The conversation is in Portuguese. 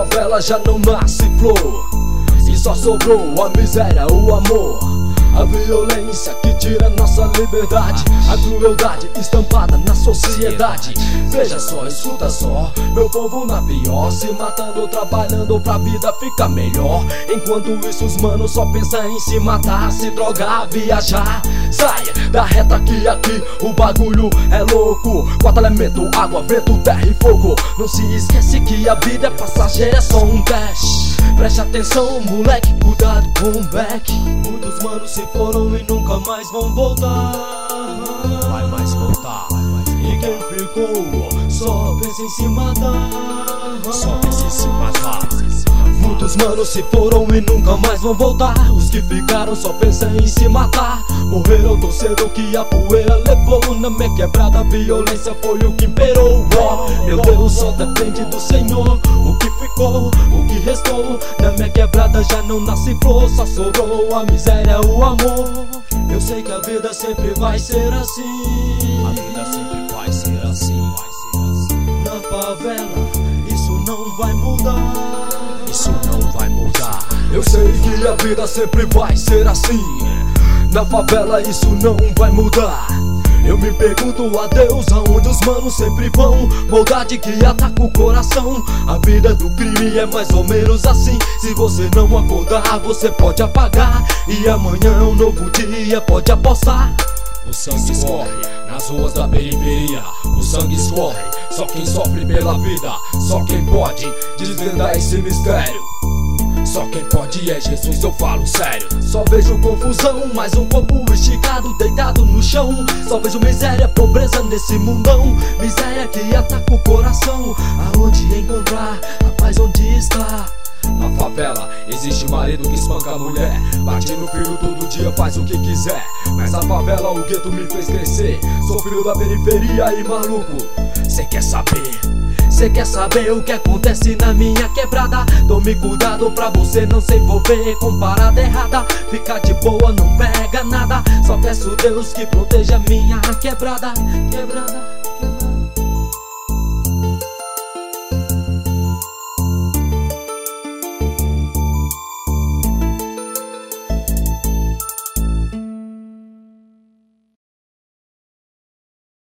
favela já não nasce flor, e só sobrou a miséria, o amor, a violência que tira nossa liberdade, a crueldade estampada na sociedade. Veja só, escuta só, meu povo na pior, se matando, trabalhando pra vida ficar melhor. Enquanto isso os manos só pensam em se matar, se drogar, viajar. Sai da reta que aqui o bagulho é louco. Quatro elementos, água, vento, terra e fogo. Não se esquece que a vida é passageira, é só um teste. Preste atenção, moleque, cuidado com o back. Muitos manos se foram e nunca mais vão voltar. Vai mais voltar. E quem ficou só pensa em se matar. Só pensa em se matar. Muitos manos se foram e nunca mais vão voltar. Os que ficaram só pensam em se matar. Morreram tão cedo que a poeira levou. Na minha quebrada a violência foi o que imperou. Oh, meu Deus, só depende do Senhor. O que ficou, o que restou. Na minha quebrada já não nasce flor, só sobrou a miséria, o amor. Eu sei que a vida sempre vai ser assim. A vida sempre vai ser assim. Na favela isso não vai mudar. Isso não vai mudar. Eu sei que a vida sempre vai ser assim. Na favela isso não vai mudar. Eu me pergunto a Deus aonde os manos sempre vão. Maldade que ataca o coração. A vida do crime é mais ou menos assim. Se você não acordar, você pode apagar. E amanhã é um novo dia, pode apostar. O sangue escorre nas ruas da periferia. O sangue escorre, só quem sofre pela vida. Só quem pode desvendar esse mistério. Só quem pode é Jesus, eu falo sério. Só vejo confusão, mais um corpo esticado, deitado no chão. Só vejo miséria, pobreza nesse mundão. Miséria que ataca o coração. Aonde encontrar a paz, onde está? Na favela existe marido que espanca a mulher, bate no filho todo dia, faz o que quiser. Mas a favela, o gueto me fez crescer. Sou filho da periferia e maluco, cê quer saber? Cê quer saber o que acontece na minha quebrada? Tome cuidado pra você não se envolver com parada errada. Fica de boa, não pega nada. Só peço Deus que proteja minha quebrada.